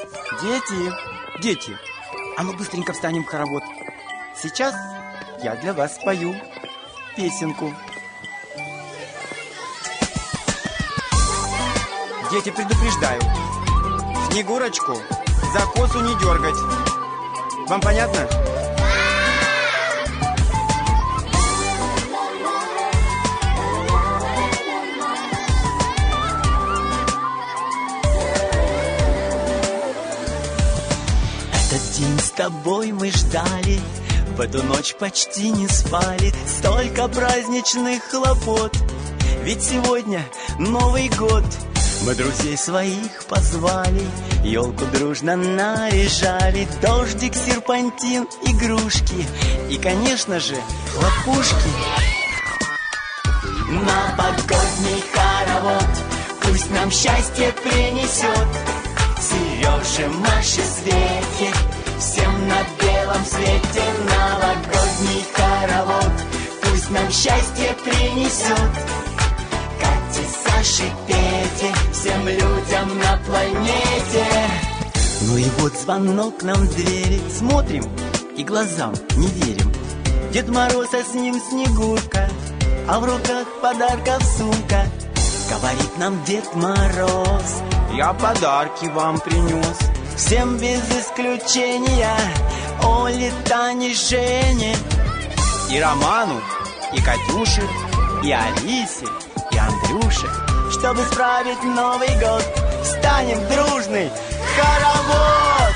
Дети, дети, а ну быстренько встанем в хоровод. Сейчас я для вас спою песенку. Дети, предупреждаю, Снегурочку за косу не дергать. Вам понятно? Этот день с тобой мы ждали, в эту ночь почти не спали. Столько праздничных хлопот, ведь сегодня Новый год. Мы друзей своих позвали, елку дружно наряжали. Дождик, серпантин, игрушки и, конечно же, хлопушки. Новогодний хоровод пусть нам счастье принесет. Сереже, Маше, Свете, всем на белом свете. Новогодний хоровод пусть нам счастье принесет. Кате, Саше, Пете, всем людям на планете. Ну и вот звонок нам в двери. Смотрим и глазам не верим. Дед Мороз, а с ним Снегурка, а в руках подарков сумка. Говорит нам Дед Мороз: я подарки вам принес. Всем без исключения, Оле, Тане, Жене, и Роману, и Катюше, и Алисе, и Андрюше. Чтобы справить Новый год, станем в дружный хоровод.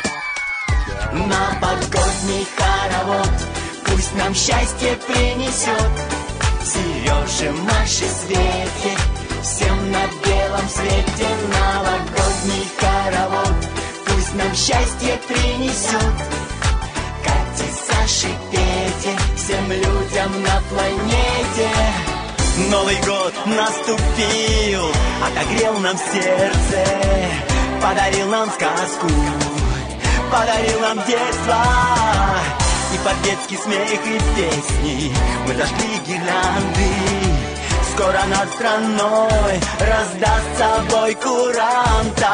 Новогодний хоровод пусть нам счастье принесет. Сереже, Маше, Свете, всем на белом свете. Новогодний хоровод пусть нам счастье принесет. Кате, Саше, Пете, всем людям на планете. Новый год наступил, отогрел нам сердце, подарил нам сказку, подарил нам детство. И под детский смех и песни мы зажгли гирлянды. Скоро над страной раздастся бой курантов.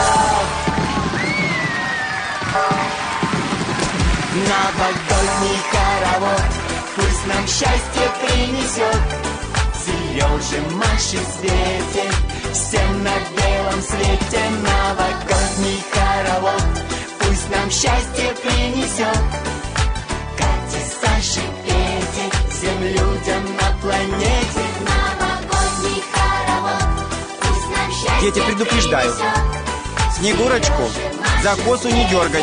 Новогодний хоровод пусть нам счастье принесет. Сереже, Маше, Свете, всем на белом свете. Новогодний хоровод пусть нам счастье принесет. Кате, Саше, Пете, всем людям на планете. Новогодний хоровод пусть нам счастье Дети, предупреждаю, Снегурочку за косу не дергать.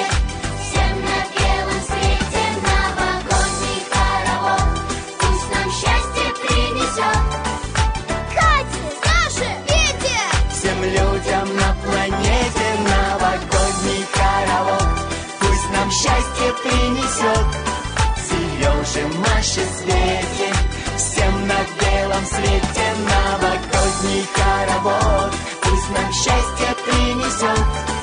Людям на планете. Новогодний хоровод пусть нам счастье принесет. Сереже, Маше, Свете, всем на белом свете. Новогодний хоровод пусть нам счастье принесет.